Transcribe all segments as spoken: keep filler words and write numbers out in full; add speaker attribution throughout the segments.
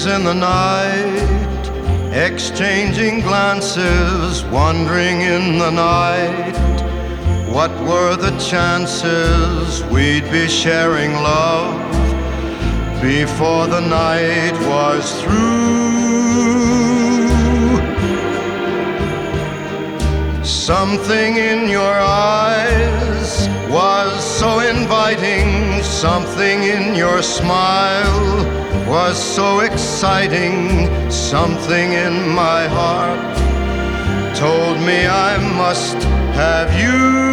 Speaker 1: in the night, exchanging glances, wandering in the night. What were the chances we'd be sharing love before the night was through? Something in your eyes was so inviting, something in your smile was so exciting, something in my heart told me I must have you.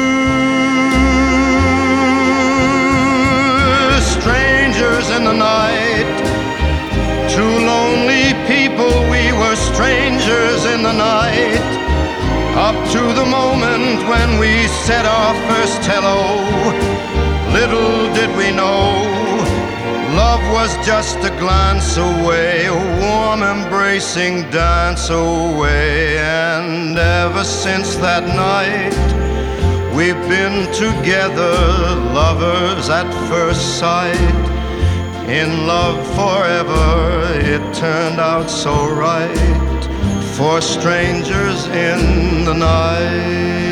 Speaker 1: Strangers in the night, two lonely people, we were strangers in the night. Up to the moment when we said our first hello, little did we know, love was just a glance away, a warm embracing dance away. And ever since that night, we've been together, lovers at first sight. In love forever, it turned out so right, for strangers in the night.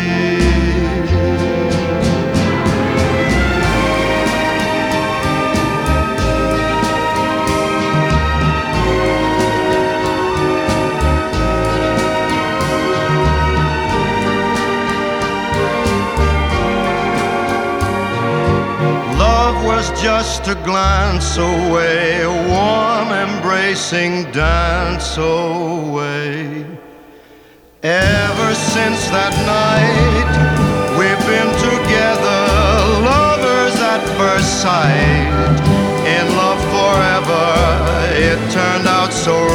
Speaker 1: Love was just a glance away, a warm embracing dance away. Ever since that night, we've been together, lovers at first sight. In love forever, it turned out so